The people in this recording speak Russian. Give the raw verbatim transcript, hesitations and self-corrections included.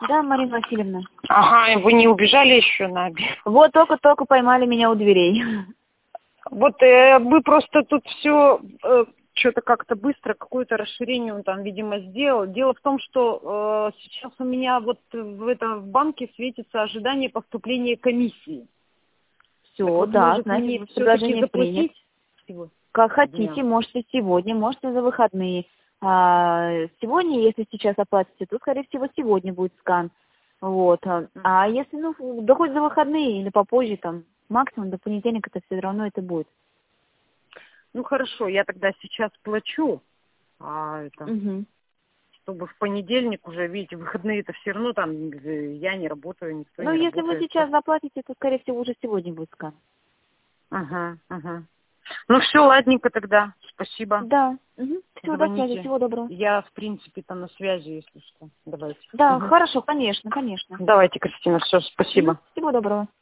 Да, Марина Васильевна. Ага, вы не убежали еще на обед? Вот только-только поймали меня у дверей. Вот э, мы просто тут все э, что-то как-то быстро, какое-то расширение он там, видимо, сделал. Дело в том, что э, сейчас у меня вот в, это, в банке светится ожидание поступления комиссии. Все, Так вот, да, может значит, мне вы все-таки предложение принято. заплатить всего Как дня? хотите, можете сегодня, можете за выходные. А, сегодня, если сейчас оплатите, то, скорее всего, сегодня будет скан. Вот. А а если, ну, да хоть за выходные или попозже, там, максимум до понедельника, это все равно это будет. Ну хорошо, я тогда сейчас плачу, а это, Угу. чтобы в понедельник уже, видите, выходные это все равно там э, я не работаю, никто Ну, не если вы работает. сейчас заплатите, то, скорее всего, уже сегодня будет скан. Ага, ага. Ну все, ладненько тогда. Спасибо. Да. Угу. Все, до связи, Звоните. всего доброго. Я, в принципе, там на связи, если что. Давайте. Да, Мгм. хорошо, конечно, конечно. Давайте, Кристина, все, Угу. спасибо. Всего доброго.